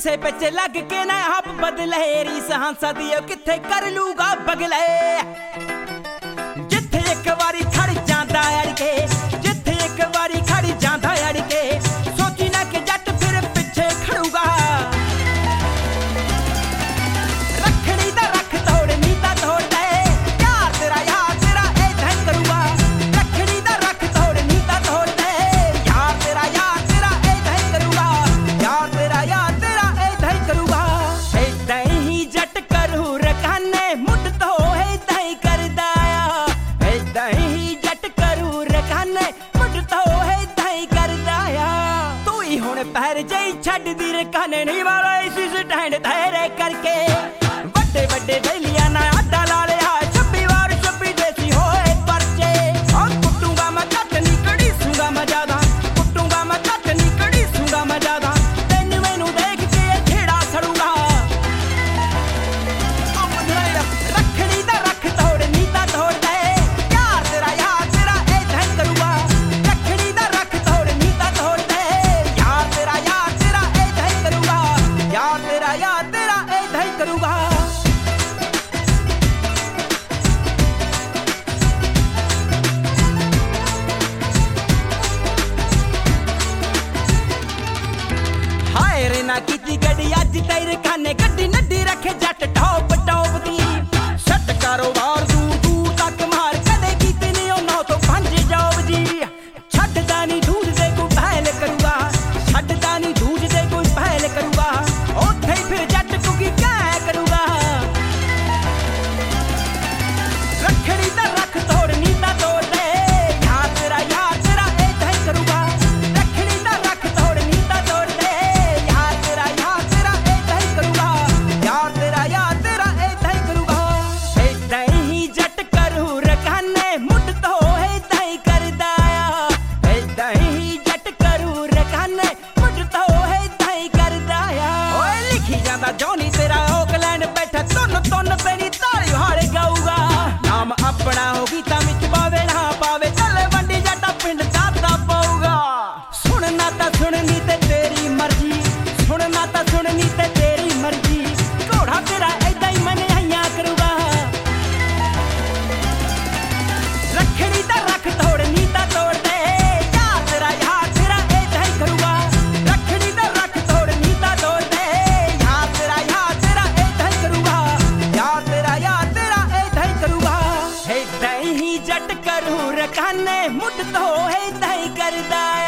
किसे पिछे लग के ना आप बदले रीस हंसा दियो किथे कर लूगा बगले जिथे एक बारी खड़ जांदा अड़के जिथे एक बारी खड़ जांदा अड़के सोची ना कि जट फिर पिछे खड़ूगा रखड़ी दा रख तोड़ नीता तोड़ दे यार तेरा ऐ करूंगा रखड़ी दा रख तोड़ नीता तोड़ दे यार तेरा ऐ करूंगा यार तेरा ऐ करूंगा ऐदा ही जट करू रकाने मुट तो ऐदा ही करदा ऐदा ही जट करू रकाने मुट तो ऐदा ही करदा तू ही हुण पैर जई छड्ड दी रकाने नहीं वाला इसी स्टैंड तेरे करके ਵੱਡੇ ਵੱਡੇ ਬੇਲੀਆਂ ਨਾ ਆਡਾ ਲਾ ਲਿਆ 26 ਵਾਰ 26 ਦੇਸੀ ਹੋਏ ਪਰਚੇ ਆ ਕੁੱਟੂਗਾ ਮੈਂ ਕੱਟ ਨਹੀਂ ਕੜੀ ਸੂਗਾ ਮੈਂ ਜ਼ਿਆਦਾ ਕੁੱਟੂਗਾ ਮੈਂ ਕੱਟ ਨਹੀਂ ਕੜੀ ਸੂਗਾ ਮੈਂ ਜ਼ਿਆਦਾ ਤੈਨੂੰ ਮੈਨੂੰ ਦੇਖ ਕੇ ਇਹ ਛੇੜਾ ਸੜੂਗਾ ਰੱਖੜੀ ਦਾ ਰੱਖ ਤੋੜ ਨੀਤਾ ਤੋੜ ਦੇ ਯਾਰ ਤੇਰਾ ਏਦਾਂ ਹੀ ਕਰੂਗਾ ਰੱਖੜੀ ਦਾ ਰੱਖ ਤੋੜ ਨੀਤਾ ਤੋੜ ਦੇ ਯਾਰ ਤੇਰਾ ਏਦਾਂ ਹੀ ਕਰੂਗਾ ਯਾਰ ਤੇਰਾ ਏਦਾਂ ਹੀ ਕਰੂਗਾ ना की गड्डी अज तेरे खाने गड्डी नड्डी रखे जट टॉप टॉप दी सट कारोबार दूर दूर तक मार कदे कीती नहीं ओ 9 तो 5 जॉब जी छड्डदा नहीं दूध दे कोई पहल करूगा छड्डदा नहीं दूध दे कोई पहल करूगा ओथे फिर जट कुकी क्या करूगा रखड़ी दा रख तोड़ नीता तोड़ दे यार तेरा ऐदा ही करूगा रखड़ी दा रख तोड़ नीता तोड़ दे जोनी तेरा ओकलैंड बैठा तुन तुन तेरी ताली हारे गाऊगा नाम अपना होगी ता विच पावे ना पावे चले वंडी जटा पिंड दाता पाऊगा सुनना ता सुननी ते तेरी मर्जी सुनना ता सुननी ते तेरी मर्जी घोड़ा तेरा ऐदा ही मन आइया करूगा रखड़ी दा रख तोड़ नीता तोड़ दे यार तेरा ऐदा ही करूगा रखड़ी दा रख तोड़ नीता तोड़ दे जट करू रकाने मुट तो ऐदा ही करदा